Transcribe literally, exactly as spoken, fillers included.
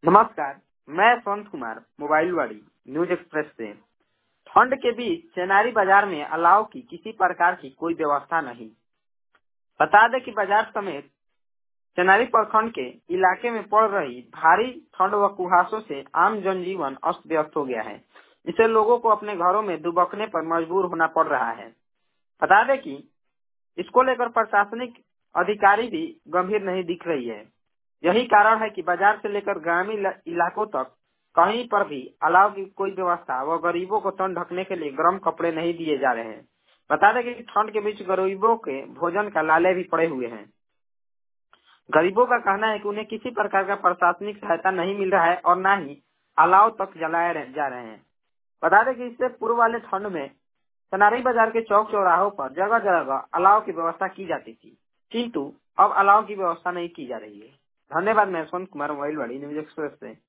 नमस्कार, मैं यशवंत कुमार मोबाइल वाड़ी न्यूज एक्सप्रेस से। ठंड के बीच चेनारी बाजार में अलाव की किसी प्रकार की कोई व्यवस्था नहीं। बता दें कि बाजार समेत चेनारी प्रखंड के इलाके में पड़ रही भारी ठंड व कुहासों से आम जनजीवन अस्त व्यस्त हो गया है। इससे लोगों को अपने घरों में दुबकने पर मजबूर होना पड़ रहा है। बता दें कि इसको लेकर प्रशासनिक अधिकारी भी गंभीर नहीं दिख रही है। यही कारण है कि बाजार से लेकर ग्रामीण इलाकों तक कहीं पर भी अलाव की कोई व्यवस्था व गरीबों को तन ढकने के लिए गर्म कपड़े नहीं दिए जा रहे हैं। बता दें कि ठंड के बीच गरीबों के भोजन का लाले भी पड़े हुए हैं। गरीबों का कहना है कि उन्हें किसी प्रकार का प्रशासनिक सहायता नहीं मिल रहा है और न ही अलाव तक जलाए जा रहे हैं। बता दें कि इससे पूर्व वाले ठंड में चनारी बाजार के चौक चौराहों पर जगह जगह अलाव की व्यवस्था की जाती थी, किंतु अब अलाव की व्यवस्था नहीं की जा रही है। धन्यवाद। मैं यशवंत कुमार मोबाइल वाड़ी न्यूज एक्सप्रेस से।